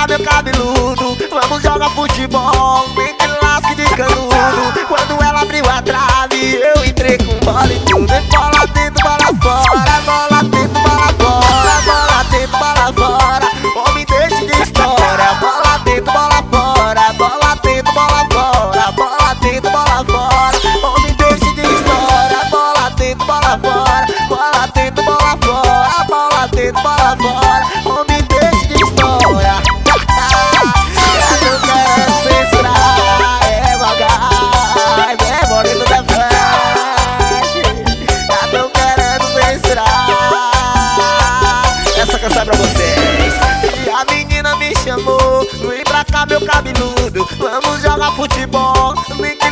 cá meu cabeludo, vamos jogar futebol, nem que lasque de canudo. Quando ela abriu a trave, eu entrei com bola e tudo. Bola dentro, bola fora, bola dentro, bola fora, bola dentro, bola fora. Homem, deixe de história. Bola dentro, bola fora, bola dentro, bola fora, bola dentro, bola fora. Homem, deixe de história. Bola dentro, bola fora, bola dentro, bola fora, bola dentro, bola fora. Homem, deixe de história. Eu quero censurar, é vagar, é moreno da flash. Eu tô querendo censurar. Essa canção é pra vocês. E a menina me chamou, vem pra cá meu cabeludo, vamos jogar futebol.